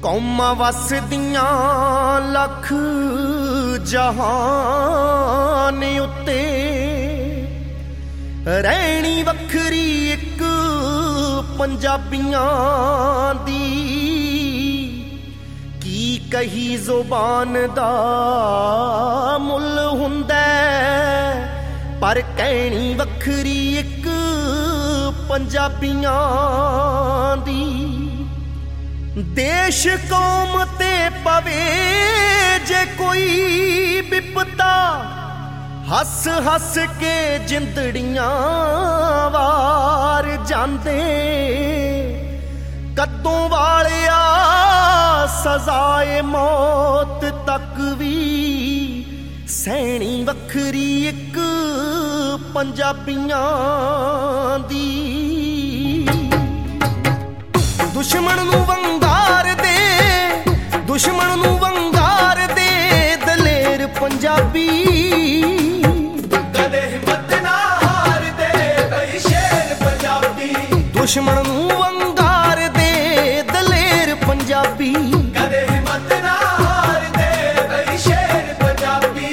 ਕੌਮਾਂ ਵਸਦੀਆਂ ਲੱਖ ਜਹਾਨ ਉੱਤੇ ਰਹਿਣੀ ਵੱਖਰੀ ਇੱਕ ਪੰਜਾਬੀਆਂ ਦੀ। ਕੀ ਕਹੀ ਜ਼ੁਬਾਨ ਦਾ ਮੁੱਲ ਹੁੰਦਾ ਪਰ ਕਹਿਣੀ ਵੱਖਰੀ ਇੱਕ ਪੰਜਾਬੀਆਂ ਦੀ। ਦੇਸ਼ ਕੌਮ ਤੇ ਪਵੇ ਜੇ ਕੋਈ ਵਿਪਤਾ ਹੱਸ ਹੱਸ ਕੇ ਜਿੰਦੜੀਆਂ ਵਾਰ ਜਾਂਦੇ। ਕਦੋਂ ਵਾਲਿਆ ਸਜ਼ਾਏ ਮੌਤ ਤੱਕ ਵੀ ਸਹਿਣੀ ਵੱਖਰੀ ਇੱਕ ਪੰਜਾਬੀਆਂ ਦੀ। ਦੁਸ਼ਮਣ ਨੂੰ ਵੰਗਾਰ ਦੇ, ਦੁਸ਼ਮਣ ਨੂੰ ਵੰਗਾਰ ਦੇ ਦਲੇਰ ਪੰਜਾਬੀ। ਕਦੇ ਹਿੰਮਤ ਨਾ ਹਾਰਦੇ ਬਈ ਸ਼ੇਰ ਪੰਜਾਬੀ। ਦੁਸ਼ਮਣ ਨੂੰ ਵੰਗਾਰ ਦੇ ਦਲੇਰ ਪੰਜਾਬੀ। ਕਦੇ ਹਿੰਮਤ ਨਾ ਹਾਰਦੇ ਬਈ ਸ਼ੇਰ ਪੰਜਾਬੀ।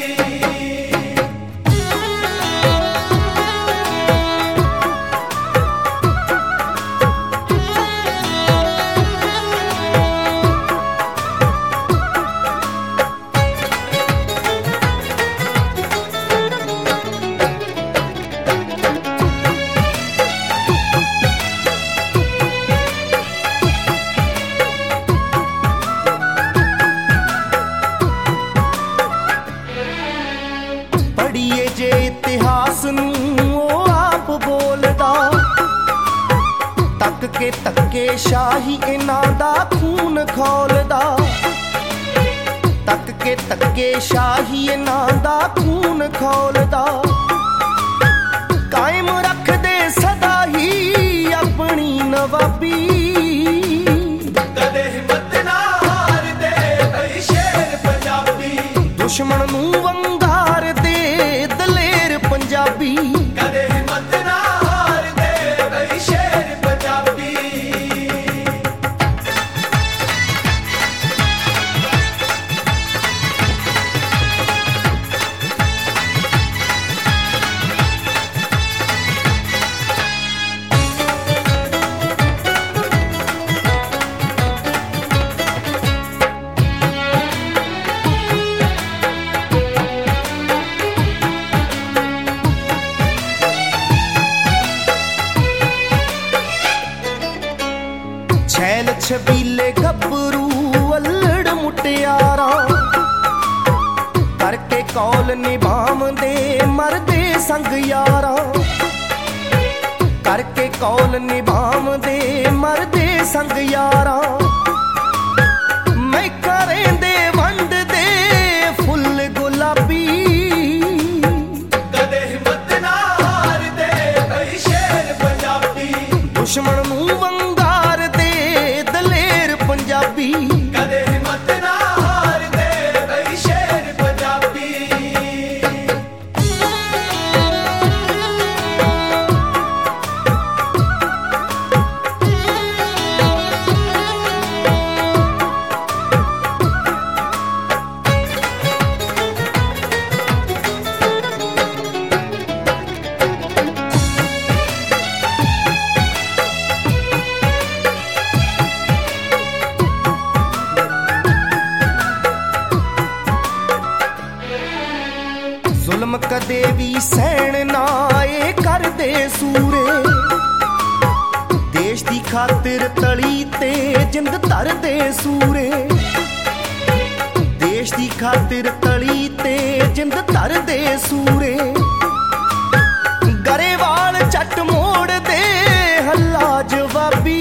ਪੜੀਏ ਜੇ ਇਤਿਹਾਸ ਨੂੰ ਉਹ ਆਪ ਬੋਲਦਾ। ਤੱਕ ਕੇ ਧੱਕੇ ਸ਼ਾਹੀ ਇਹਨਾਂ ਦਾ ਖੂਨ ਖੋਲਦਾ। ਤੱਕ ਕੇ ਧੱਕੇ ਸ਼ਾਹੀ ਇਹਨਾਂ ਦਾ ਖੂਨ ਖੋਲਦਾ। ਕਾਇਮ ਰੱਖਦੇ ਸਦਾ ਹੀ ਆਪਣੀ ਨਵਾਬੀ। ਕਦੇ ਹਿੰਮਤ ਨਾ ਹਾਰਦੇ ਬਈ ਸ਼ੇਰ ਪੰਜਾਬੀ। ਦੁਸ਼ਮਣ ਨੂੰ ਵੰਗਾਰ ਦੇ ਦਲੇਰ ਪੰਜਾਬੀ। ਕਦੇ ਹਿੰਮਤ ਨਾ ਹਾਰਦੇ ਬਈ ਸ਼ੇਰ ਪੰਜਾਬੀ। छैल छबीले गभरू अल्लड़ मुटियारा करके कौल निभाम दे मरदे संग यारा। करके कौल निभाम दे मरदे संग यारा। मैं करें दे वंड दे फुल गुलाबी। कदे हिम्मत ना हारदे बई शेर पंजाबी। दुश्मन नूं वंगार दे दलेर पंजाबी। कदे हिम्मत ना हारदे बई शेर पंजाबी। जुल्म कदे भी सहन ना ए करदे सूरे। देश दी खातिर तली ते जिंद धरदे सूरे। देश दी खातिर तली ते जिंद धरदे सूरे। गरेवाल चट मोड़ दे हल्ला जवाबी।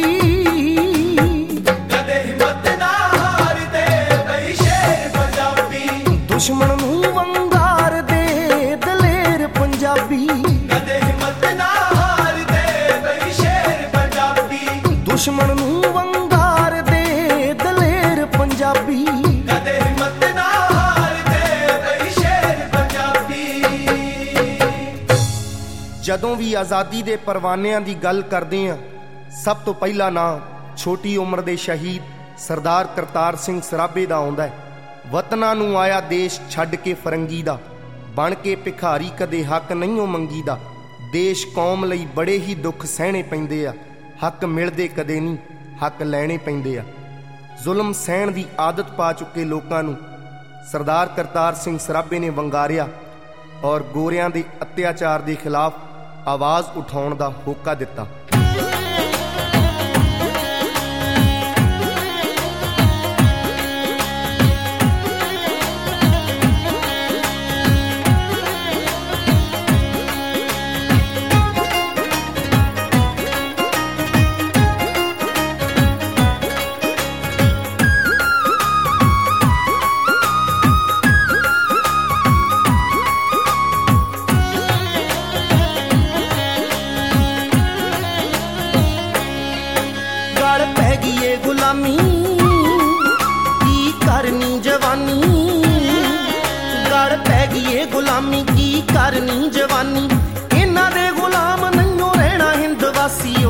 कदे हिम्मत ना हारदे बई शेर पंजाबी। दुश्मन नूं वंगार दे दलेर पंजाबी। कदे हिम्मत ना हारदे बई शेर पंजाबी। दुश्मन नूं वंगार दे दलेर पंजाबी। कदे हिम्मत ना हारदे बई शेर पंजाबी। ਜਦੋਂ ਵੀ ਆਜ਼ਾਦੀ ਦੇ ਪਰਵਾਨਿਆਂ ਦੀ ਗੱਲ ਕਰਦੇ ਹਾਂ, ਸਭ ਤੋਂ ਪਹਿਲਾ ਨਾਂ ਛੋਟੀ ਉਮਰ ਦੇ ਸ਼ਹੀਦ ਸਰਦਾਰ ਕਰਤਾਰ ਸਿੰਘ ਸਰਾਭੇ ਦਾ ਆਉਂਦਾ, ਵਤਨਾਂ ਨੂੰ ਆਇਆ ਦੇਸ਼ ਛੱਡ ਕੇ ਫਰੰਗੀ ਦਾ, ਬਣ ਕੇ ਭਿਖਾਰੀ ਕਦੇ ਹੱਕ ਨਹੀਂ ਉਹ ਮੰਗੀ ਦਾ। ਦੇਸ਼ ਕੌਮ ਲਈ ਬੜੇ ਹੀ ਦੁੱਖ ਸਹਿਣੇ ਪੈਂਦੇ ਆ, ਹੱਕ ਮਿਲਦੇ ਕਦੇ ਨਹੀਂ, ਹੱਕ ਲੈਣੇ ਪੈਂਦੇ ਆ। ਜ਼ੁਲਮ ਸਹਿਣ ਦੀ ਆਦਤ ਪਾ ਚੁੱਕੇ ਲੋਕਾਂ ਨੂੰ ਸਰਦਾਰ ਕਰਤਾਰ ਸਿੰਘ ਸਰਾਭੇ ਨੇ ਵੰਗਾਰਿਆ ਔਰ ਗੋਰਿਆਂ ਦੇ ਅਤਿਆਚਾਰ ਦੇ ਖਿਲਾਫ ਆਵਾਜ਼ ਉਠਾਉਣ ਦਾ ਹੋਕਾ ਦਿੱਤਾ। ਕੀ ਕਰਨੀ ਜਵਾਨੀ, ਗੜ ਪੈ ਗਈ ਏ ਗੁਲਾਮੀ, ਕੀ ਕਰਨੀ ਜਵਾਨੀ। ਇਹਨਾਂ ਦੇ ਗੁਲਾਮ ਨਹੀਂਓ ਰਹਿਣਾ ਹਿੰਦ ਵਾਸੀਓ।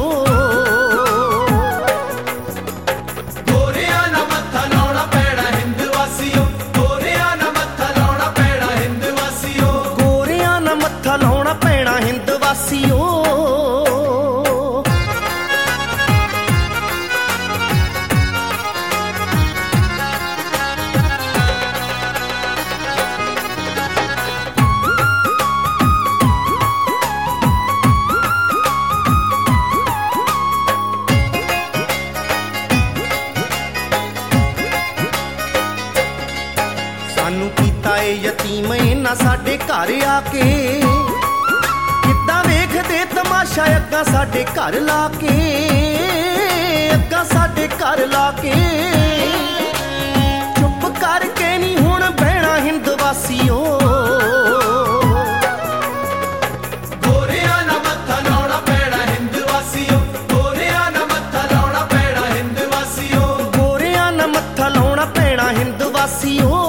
ਗੋਰਿਆਂ ਨਾ ਮੱਥਾ ਲਾਉਣਾ ਪੈਣਾ ਹਿੰਦ ਵਾਸੀਓ, ਗੋਰਿਆਂ ਨਾ ਮੱਥਾ ਲਾਉਣਾ ਪੈਣਾ ਹਿੰਦ ਵਾਸੀਓ, ਗੋਰਿਆਂ ਨਾ ਮੱਥਾ ਲਾਉਣਾ ਪੈਣਾ ਹਿੰਦ ਵਾਸੀਓ। ਸਾਨੂੰ ਕੀਤਾ ਏ ਯਤੀਮ ਇਹਨਾਂ ਸਾਡੇ ਘਰ ਆ ਕੇ, ਕਿੱਦਾਂ ਵੇਖਦੇ ਤਮਾਸ਼ਾ ਅੱਗਾ ਸਾਡੇ ਘਰ ਲਾ ਕੇ, ਅੱਗਾ ਸਾਡੇ ਘਰ ਲਾ ਕੇ। ਚੁੱਪ ਕਰਕੇ ਨਹੀਂ ਹੁਣ ਬਹਿਣਾ ਹਿੰਦ ਵਾਸੀਓ। ਗੋਰਿਆਂ ਨਾ ਮੱਥਾ ਲਾਉਣਾ ਪੈਣਾ ਹਿੰਦ ਵਾਸੀਓ, ਗੋਰਿਆਂ ਨਾ ਮੱਥਾ ਲਾਉਣਾ ਪੈਣਾ ਹਿੰਦ ਵਾਸੀਓ, ਗੋਰਿਆਂ ਨਾ ਮੱਥਾ ਲਾਉਣਾ ਪੈਣਾ ਹਿੰਦ ਵਾਸੀਓ।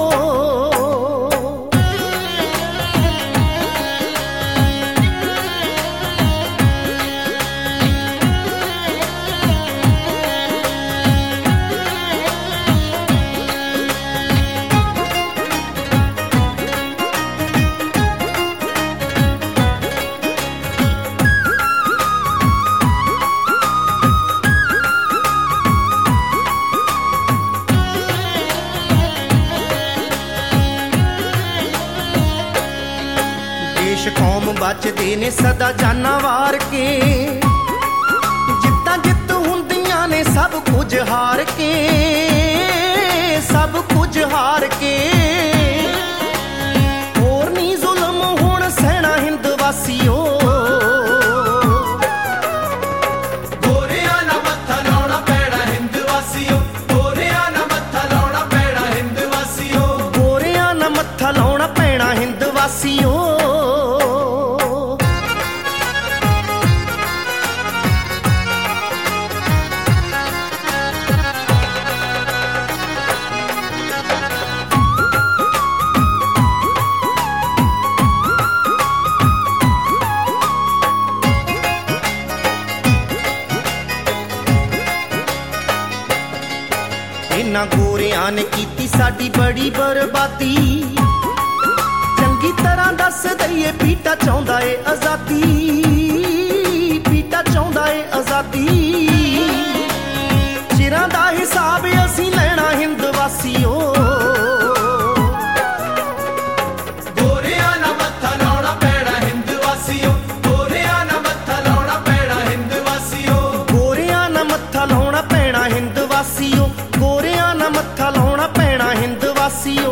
ਦੇਸ਼ ਕੌਮ ਬਚਦੇ ਨੇ ਸਦਾ ਜਾਨਾਂ ਵਾਰ ਕੇ, ਜਿੱਤਾਂ ਜਿੱਤ ਹੁੰਦੀਆਂ ਨੇ ਸਭ ਕੁਝ ਹਾਰ ਕੇ, ਸਭ ਕੁਝ ਹਾਰ ਕੇ। ਹੋਰ ਨੀ ਜ਼ੁਲਮ ਹੁਣ ਸਹਿਣਾ ਹਿੰਦ ਵਾਸੀਓ। ਗੋਰਿਆਂ ਨਾ ਮੱਥਾ ਲਾਉਣਾ ਪੈਣਾ ਹਿੰਦ ਵਾਸੀਓ, ਗੋਰਿਆਂ ਨਾ ਮੱਥਾ ਲਾਉਣਾ ਪੈਣਾ ਹਿੰਦ ਵਾਸੀਓ, ਗੋਰਿਆਂ ਨਾ ਮੱਥਾ ਲਾਉਣਾ ਪੈਣਾ ਹਿੰਦ ਵਾਸੀਓ। ਇਹਨਾਂ ਗੋਰਿਆਂ ਨੇ ਕੀਤੀ ਸਾਡੀ ਬੜੀ ਬਰਬਾਦੀ, ਚੰਗੀ ਤਰ੍ਹਾਂ ਦੱਸ ਦਈਏ ਪੀਟਾ ਚਾਹੁੰਦਾ ਏ ਆਜ਼ਾਦੀ, ਪੀਟਾ ਚਾਹੁੰਦਾ ਏ ਆਜ਼ਾਦੀ। ਚਿਰਾਂ ਦਾ ਹਿਸਾਬ ਅਸੀਂ ਲੈਣਾ ਹਿੰਦ ਵਾਸੀਓ। ਗੋਰਿਆਂ ਨਾ ਮੱਥਾ ਲਾਉਣਾ ਪੈਣਾ ਹਿੰਦ ਵਾਸੀਓ, ਗੋਰਿਆਂ ਨਾ ਮੱਥਾ ਲਾਉਣਾ ਪੈਣਾ ਹਿੰਦ ਵਾਸੀਓ, ਗੋਰਿਆਂ ਨਾ ਮੱਥਾ ਲਾਉਣਾ ਪੈਣਾ ਹਿੰਦ ਵਾਸੀਓ, ਗੋਰਿਆਂ ਨਾ ਮੱਥਾ ਲਾਉਣਾ ਪੈਣਾ ਹਿੰਦ ਵਾਸੀਓ।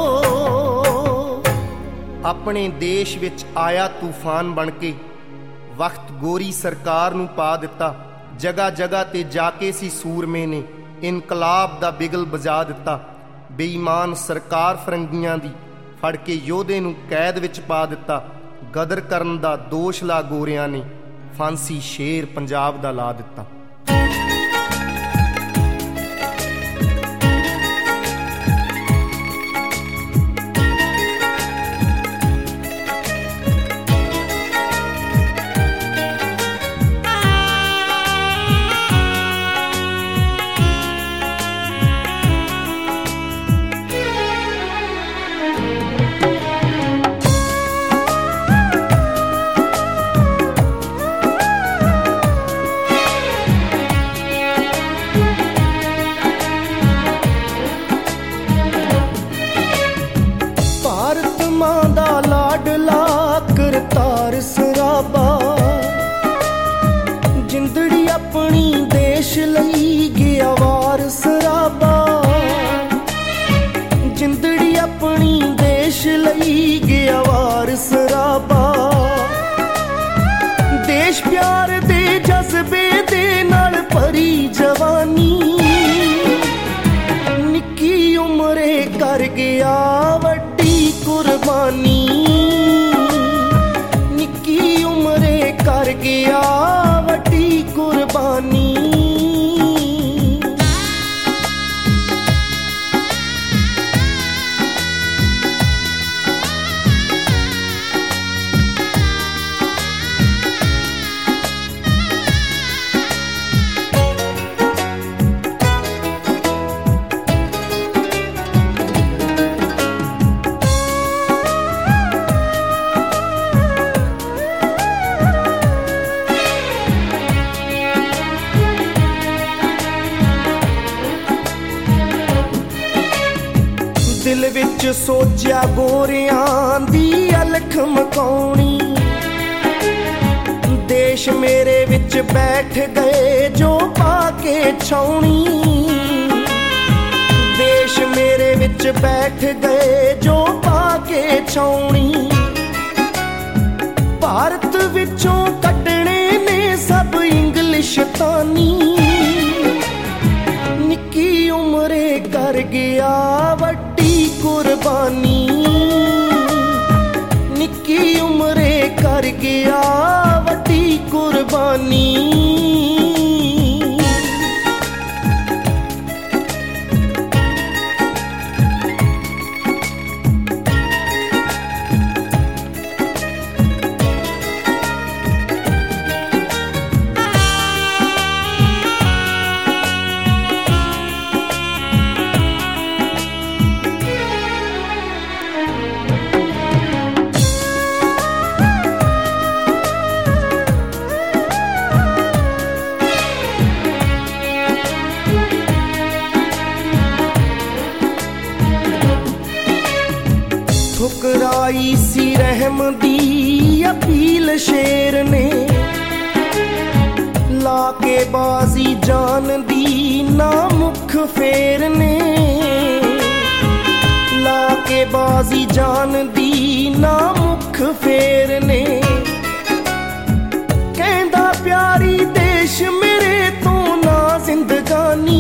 ਆਪਣੇ ਦੇਸ਼ ਵਿੱਚ ਆਇਆ ਤੂਫਾਨ ਬਣ ਕੇ, ਵਕਤ ਗੋਰੀ ਸਰਕਾਰ ਨੂੰ ਪਾ ਦਿੱਤਾ। ਜਗ੍ਹਾ ਜਗ੍ਹਾ ਤੇ ਜਾ ਕੇ ਸੀ ਸੂਰਮੇ ਨੇ ਇਨਕਲਾਬ ਦਾ ਬਿਗਲ ਵਜਾ ਦਿੱਤਾ। ਬੇਈਮਾਨ ਸਰਕਾਰ ਫਰੰਗੀਆਂ ਦੀ ਫੜ ਕੇ ਯੋਧੇ ਨੂੰ ਕੈਦ ਵਿੱਚ ਪਾ ਦਿੱਤਾ। ਗਦਰ ਕਰਨ ਦਾ ਦੋਸ਼ ਲਾ ਗੋਰਿਆਂ ਨੇ, ਫਾਂਸੀ ਸ਼ੇਰ ਪੰਜਾਬ ਦਾ ਲਾ ਦਿੱਤਾ। ਗਿਆ ਵੱਡੀ ਕੁਰਬਾਨੀ, ਨਿੱਕੀ ਉਮਰੇ ਕਰ ਗਿਆ ਵੱਡੀ ਕੁਰਬਾਨੀ। ਦਿਲ ਵਿੱਚ ਸੋਚਿਆ ਗੋਰਿਆਂ ਦੀ ਅਲਖ ਮਕਾਉਣੀ, ਦੇਸ਼ ਮੇਰੇ ਵਿੱਚ ਬੈਠ ਗਏ ਜੋ ਪਾ ਕੇ ਛਾਉਣੀ, ਦੇਸ਼ ਮੇਰੇ ਵਿੱਚ ਬੈਠ ਗਏ ਜੋ ਪਾ ਕੇ ਛਾਉਣੀ। ਭਾਰਤ ਵਿੱਚੋਂ ਕੱਢਣੇ ਨੇ ਸਭ ਇੰਗਲਿਸ਼ ਤਾਨੀ, ਨਿੱਕੀ ਉਮਰੇ ਕਰ ਗਿਆ ਵੱਡੀ ਕੁਰਬਾਨੀ, ਨਿੱਕੀ ਉਮਰੇ ਕਰ ਗਿਆ ਵੱਡੀ ਕੁਰਬਾਨੀ। ਠੁਕਰਾਈ ਸੀ ਰਹਿਮ ਦੀ ਅਪੀਲ ਸ਼ੇਰ ਨੇ, ਲਾ ਕੇ ਬਾਜ਼ੀ ਜਾਨ ਦੀ ਨਾ ਮੁਖ ਫੇਰ ਨੇ, ਲਾ ਕੇ ਬਾਜ਼ੀ ਜਾਨ ਦੀ ਨਾ ਮੁਖ ਫੇਰ ਨੇ। ਕਹਿੰਦਾ ਪਿਆਰੀ ਦੇਸ਼ ਮੇਰੇ ਤੋਂ ਨਾ ਜ਼ਿੰਦਗਾਨੀ,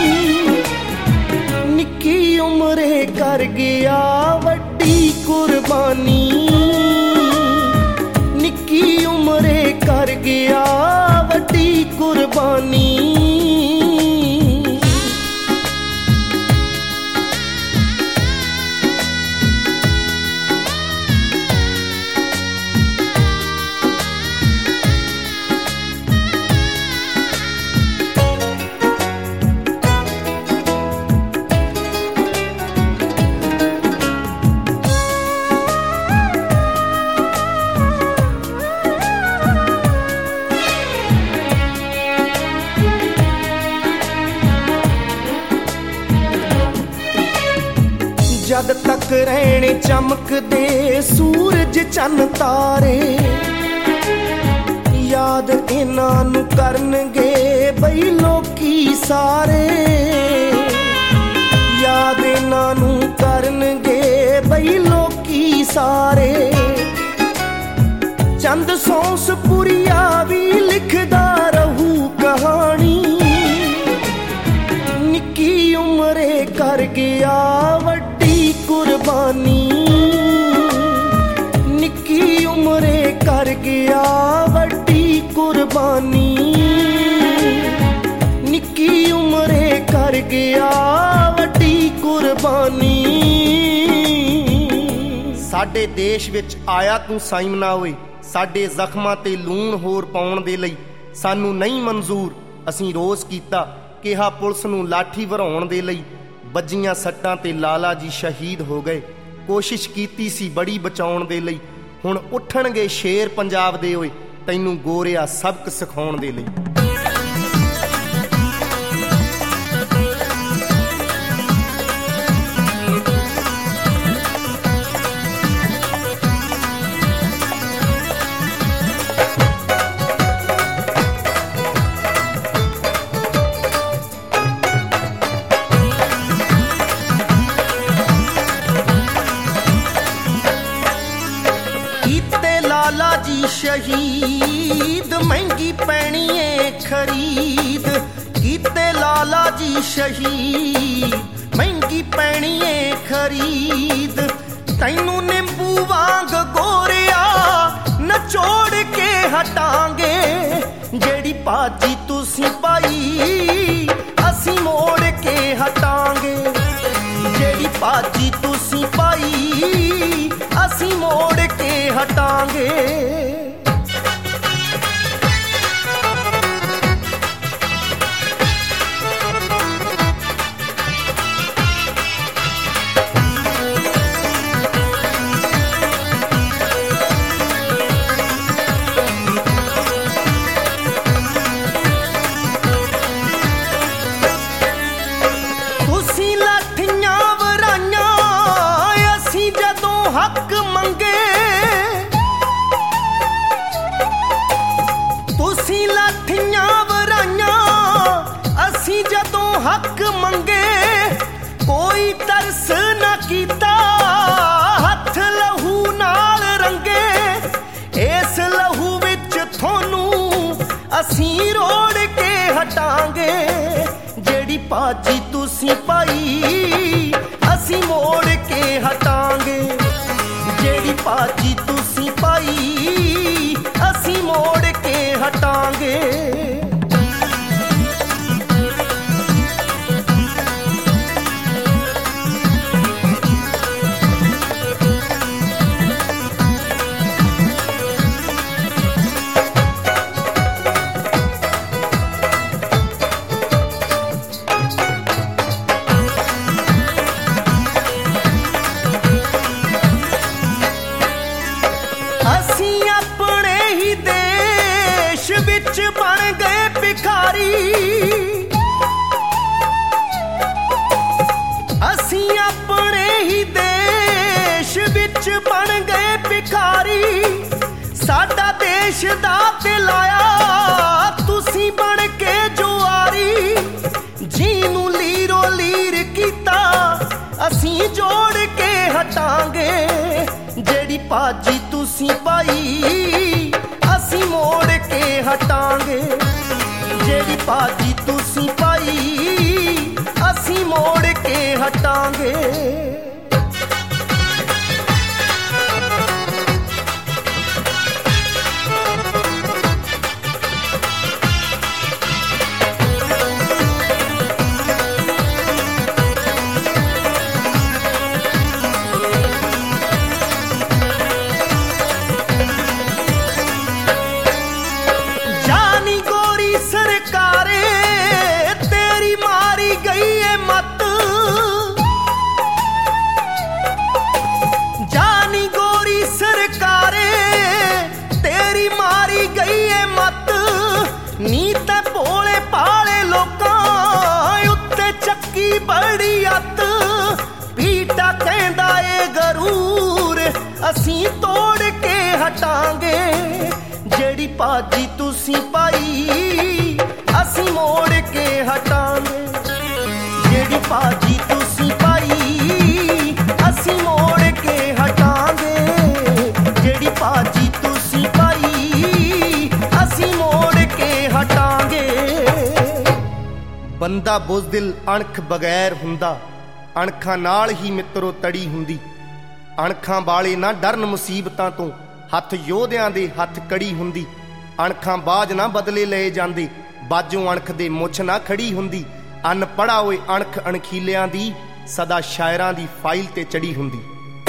ਨਿੱਕੀ ਉਮਰੇ ਕਰ ਗਿਆ ਵੱਡੀ ਕੁਰਬਾਨੀ, ਨਿੱਕੀ ਉਮਰੇ ਕਰ ਗਿਆ ਵੱਡੀ ਕੁਰਬਾਨੀ। ਜਦ ਤੱਕ ਰਹਿਣੇ ਚਮਕਦੇ ਸੂਰਜ ਚੰਨ ਤਾਰੇ, ਯਾਦ ਇਹਨਾਂ ਨੂੰ ਕਰਨਗੇ ਬਈ ਲੋਕੀ ਸਾਰੇ, ਯਾਦ ਇਹਨਾਂ ਨੂੰ ਕਰਨਗੇ ਬਈ ਲੋਕੀ ਸਾਰੇ। ਚੰਦ ਸੌਂਸਪੁਰੀਆ ਵੀ ਲਿਖਦਾ ਰਹੂ ਕਹਾਣੀ, ਨਿੱਕੀ ਉਮਰੇ ਕਰ ਗਿਆ ਵੱਡੀ ਕੁਰਬਾਨੀ, ਨਿੱਕੀ ਉਮਰੇ ਕਰ ਗਿਆ ਵੱਡੀ ਕੁਰਬਾਨੀ, ਨਿੱਕੀ ਉਮਰੇ ਕਰ ਗਿਆ ਵੱਡੀ ਕੁਰਬਾਨੀ। ਸਾਡੇ ਦੇਸ਼ ਵਿੱਚ ਆਇਆ ਤੂੰ ਸਾਈਮਨਾ ਓਏ, ਸਾਡੇ ਜ਼ਖਮਾਂ ਤੇ ਲੂਣ ਹੋਰ ਪਾਉਣ ਦੇ ਲਈ ਸਾਨੂੰ ਨਹੀਂ ਮਨਜ਼ੂਰ। ਅਸੀਂ ਰੋਜ਼ ਕੀਤਾ, ਕਿਹਾ ਪੁਲਿਸ ਨੂੰ ਲਾਠੀ ਵਰਾਉਣ ਦੇ ਲਈ, ਵੱਜੀਆਂ ਸੱਟਾਂ ਤੇ ਲਾਲਾ ਜੀ ਸ਼ਹੀਦ ਹੋ ਗਏ। ਕੋਸ਼ਿਸ਼ ਕੀਤੀ ਸੀ ਬੜੀ ਬਚਾਉਣ ਦੇ ਲਈ, ਹੁਣ ਉੱਠਣਗੇ ਸ਼ੇਰ ਪੰਜਾਬ ਦੇ ਓਏ, ਤੈਨੂੰ ਗੋਰਿਆ ਸਬਕ ਸਿਖਾਉਣ ਦੇ ਲਈ। ਲਾਲਾ ਜੀ ਸ਼ਹੀਦ ਮਹਿੰਗੀ ਪੈਣੀ ਏ ਖਰੀਦ, ਕੀਤੇ ਲਾਲਾ ਜੀ ਸ਼ਹੀਦ ਮਹਿੰਗੀ ਪੈਣੀ ਏ ਖਰੀਦ। शहीद तैनू नींबू वांग गोरिया नचोड़ के हटांगे जेड़ी बाजी तुसी पाई असी मोड़ के हटांगे जेड़ी बाजी तुसी पाई असी मोड़ के हटांगे हक मंगे कोई तरस ना कीता हथ लहू नाल रंगे इस लहू विच थोनू असी रोड़ के हटांगे जेड़ी बाजी तुसी पाई असी मोड़ के हटांगे जेड़ी बाजी तुसी पाई असी मोड़ के हटांगे बन गए भिखारी असी अपने ही देश विच बन गए भिखारी साडा देश दा ते लाया तुसी बन के जुआरी जीनू लीरो लीर कीता असी जोड़ के हटांगे जेड़ी बाजी तुसी पाई असी मोड़ के हटांगे जेड़ी बाजी तुसी पाई असी मोड़ के हटांगे नीत भोले पाले लोकां उत्ते चक्की बड़ी अत पीटा कहंदा ए गरूर असी तोड़ के हटांगे जेड़ी बाजी तुसी पाई असी मोड़ के हटांगे जेड़ी बाजी तुसी पाई असी मोड़ के हटांगे जेड़ी बाजी तुसी पाई असी मोड़ के हटांगे बंदा बुज़दिल अणख बगैर हुंदा अणखां नाल ही मित्रो तड़ी हुंदी अणखां वाले ना डरन मुसीबतां तो हथ योधियां दे हथ कड़ी हुंदी अणखां बाज ना बदले लए जांदे बाजों अणख दे मुछ ना खड़ी हुंदी अनपढ़ा होए अणख अणखीलियां दी सदा शायरां दी फाइल ते चढ़ी हुंदी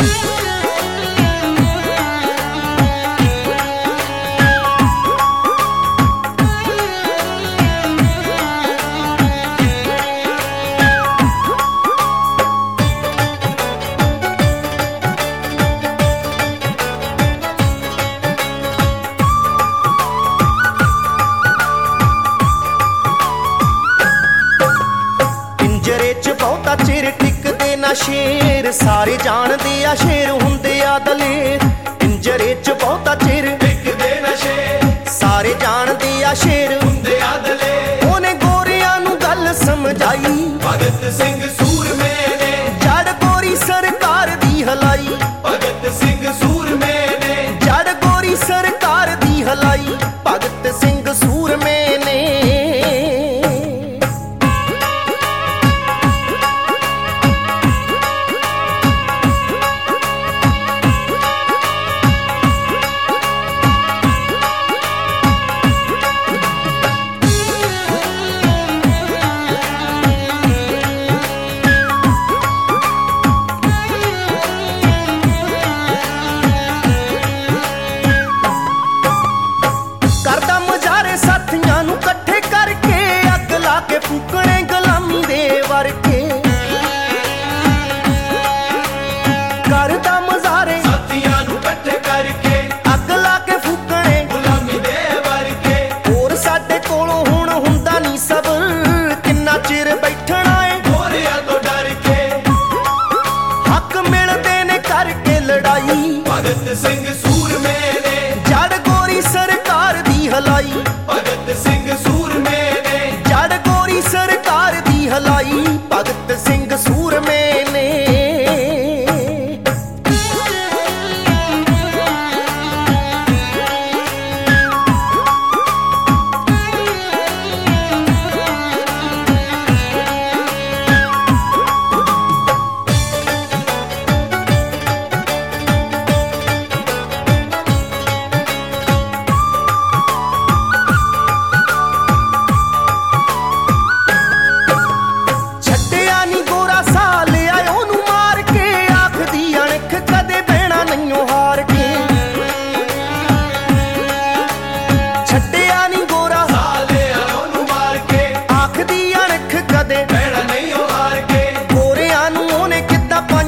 चिर टिकदे ना शेर सारे जानदे आ शेर हुंदे आ दलेर पिंजरे च बहुता चिर टिकदे ना शेर सारे जानदे आ शेर हुंदे आ दलेर ओने गोरियां नू गल समझाई भगत सिंह सूरमे ने जड़ गोरी सरकार दी हलाई भगत सिंह सूरमे ने जड़ गोरी सरकार दी हलाई भगत सिंह सूरमे ने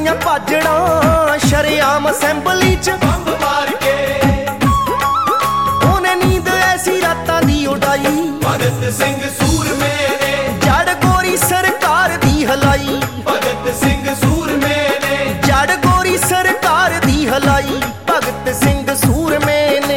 ਦੀਆਂ ਭਾਜੜਾਂ ਸ਼ਰੇਆਮ ਅਸੈਂਬਲੀ 'ਚ ਬੰਬ ਮਾਰ ਕੇ ਉਹਨੇ ਨੀਂਦ ਐਸੀ ਰਾਤਾਂ ਦੀ ਉਡਾਈ। ਭਗਤ ਸਿੰਘ ਸੂਰਮੇ ਨੇ ਜੜ ਗੋਰੀ ਸਰਕਾਰ ਦੀ ਹਲਾਈ। ਭਗਤ ਸਿੰਘ ਸੂਰਮੇ ਨੇ ਜੜ ਗੋਰੀ ਸਰਕਾਰ ਦੀ ਹਲਾਈ। ਭਗਤ ਸਿੰਘ ਸੂਰਮੇ ਨੇ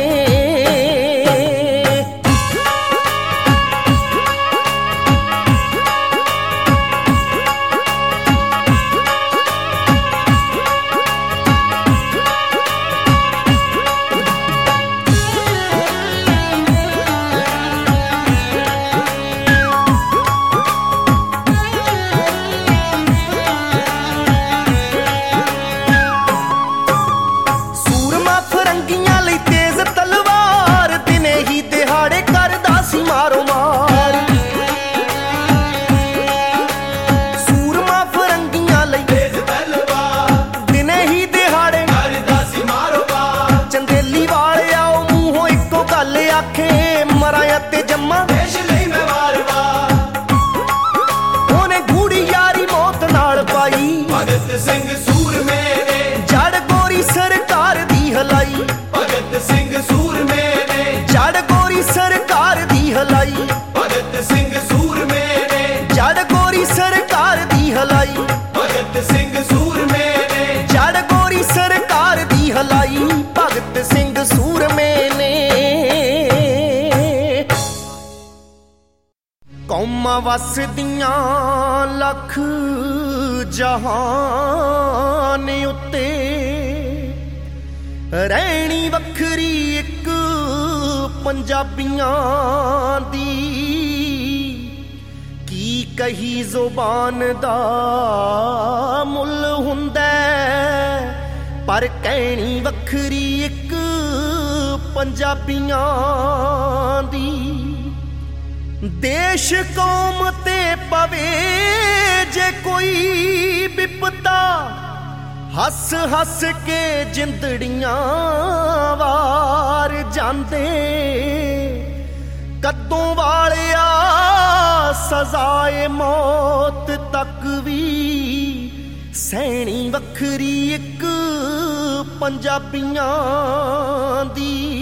ਭਗਤ ਸਿੰਘ ਸੂਰਮੇ ਨੇ ਜੜ ਗੋਰੀ ਸਰਕਾਰ ਦੀ ਹਲਾਈ। ਭਗਤ ਸਿੰਘ ਸੂਰਮੇ ਨੇ ਜੜ ਗੋਰੀ ਸਰਕਾਰ ਦੀ ਹਲਾਈ। ਭਗਤ ਸਿੰਘ ਸੂਰਮੇ ਨੇ ਜੜ ਗੋਰੀ ਸਰਕਾਰ ਦੀ ਹਲਾਈ। ਭਗਤ ਸਿੰਘ ਸੂਰਮੇ ਨੇ ਜੜ ਗੋਰੀ ਸਰਕਾਰ ਦੀ ਹਲਾਈ। ਭਗਤ ਸਿੰਘ ਸੂਰਮੇ ਨੇ ਕੌਮਾਂ ਵਸਦੀਆਂ ਲੱਖ ਜਹਾਨ ਉੱਤੇ ਰਹਿਣੀ ਵੱਖਰੀ ਇੱਕ ਪੰਜਾਬੀਆਂ ਦੀ। ਕੀ ਕਹੀ ਜ਼ੁਬਾਨ ਦਾ ਮੁੱਲ ਹੁੰਦਾ ਪਰ ਕਹਿਣੀ ਵੱਖਰੀ ਇੱਕ ਪੰਜਾਬੀਆਂ ਦੀ। ਦੇਸ਼ ਕੌਮ ਤੇ ਪਵੇ ਜੇ ਕੋਈ ਵਿਪਤਾ ਹੱਸ ਹੱਸ ਕੇ ਜਿੰਦੜੀਆਂ ਵਾਰ ਜਾਂਦੇ। ਕਦੋਂ ਵਾਲਿਆ ਸਜ਼ਾਏ ਮੌਤ ਤੱਕ ਵੀ ਸਹਿਣੀ ਵੱਖਰੀ ਇੱਕ ਪੰਜਾਬੀਆਂ ਦੀ।